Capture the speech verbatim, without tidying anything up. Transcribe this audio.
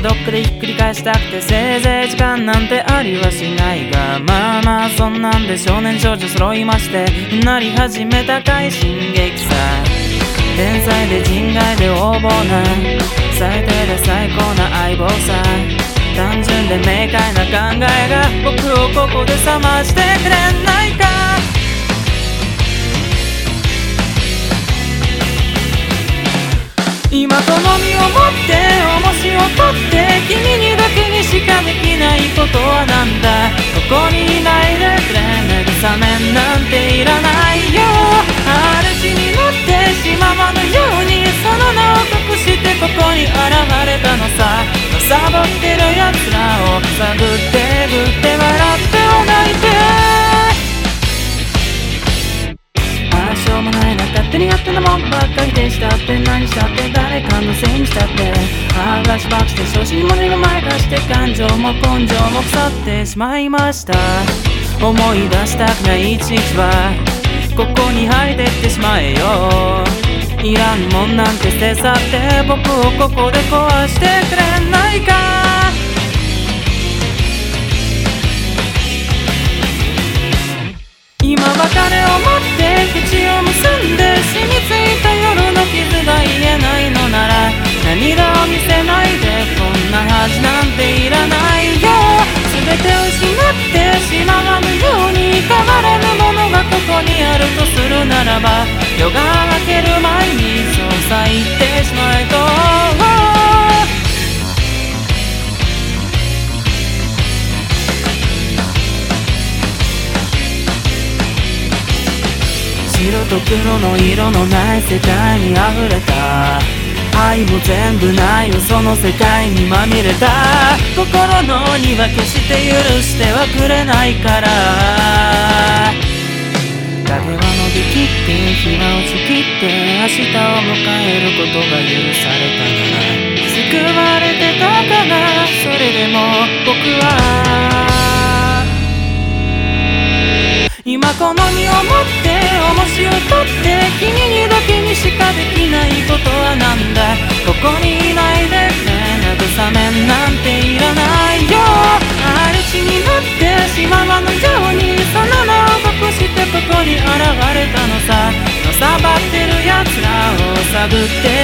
どっかでひっくり返したくて、せいぜい時間なんてありはしないが、まあまあそんなんで少年少女揃いましてなり始めた快進撃さ。天才で人外で横暴な、最低で最高な相棒さ。単純で明快な考えが僕をここで冷ましてくれないか。今この身をもって重しを取って、君にだけにしかできないことはなんだ。ここにいないでくれ、慰めなんていらないよ。嵐に乗ってしまわぬようにその名を隠してここに現れたのさ。サボってる奴らを探ってぐって笑っては泣いて、ああしょうもないな、勝手にやってたもんばっかりでしたって、何したって誰かのせいにしたって、ああフラッシュバックして調子に戻りが前化して、感情も根性も腐ってしまいました。思い出したくない一日はここに入ってってしまえよ。いらんもんなんて捨て去って僕をここで壊してくれないか。今別れを持って口を結んで染みついた夜の傷が癒えないのなら、涙を見せないで、こんな恥なんていらないよ。全てを失ってしまわぬように変われるものがここにあるとするならば、夜が明ける前にそうさ言ってしまえと。白と黒の色のない世界に溢れた、愛も全部ない嘘の世界にまみれた。心のには決して許してはくれないから。影は伸びきって日は落ちきって、明日を迎えることが許されたなら、救われてたかな。それでも僕は今この身をもって重しを取って、君にだけにしかできないことはなんだ。ここにいないでくれ、慰めなんていらないよ。嵐に乗ってしまわぬようにその名を隠してここに現れたのさ。のさばってる奴らを探って